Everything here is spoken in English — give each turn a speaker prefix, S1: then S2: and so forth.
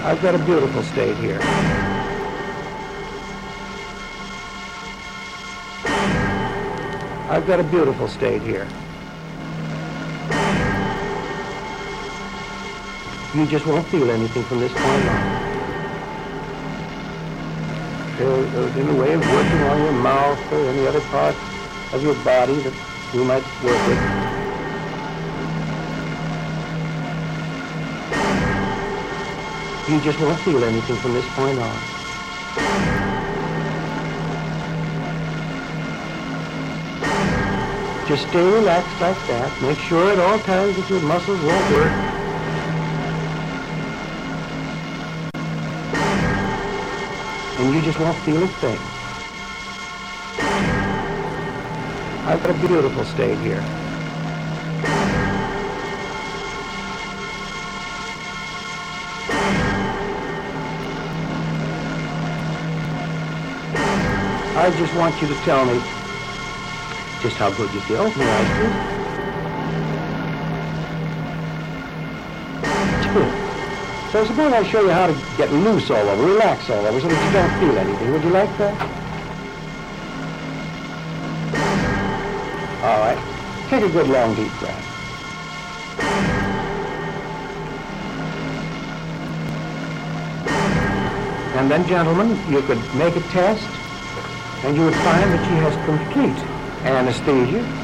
S1: I've got a beautiful state here. I've got a beautiful state here. You just won't feel anything from this point on. In a way of working on your mouth or any other part of your body that you might work with. You just won't feel anything from this point on. Just stay relaxed like that. Make sure at all times that your muscles won't work. And you just won't feel a thing. I've got a beautiful state here. I just want you to tell me just how good you feel. Open your eyes, please. So suppose I show you how to get loose all over, relax all over, so that you don't feel anything. Would you like that? All right. Take a good long deep breath. And then, gentlemen, you could make a test, and you would find that she has complete anesthesia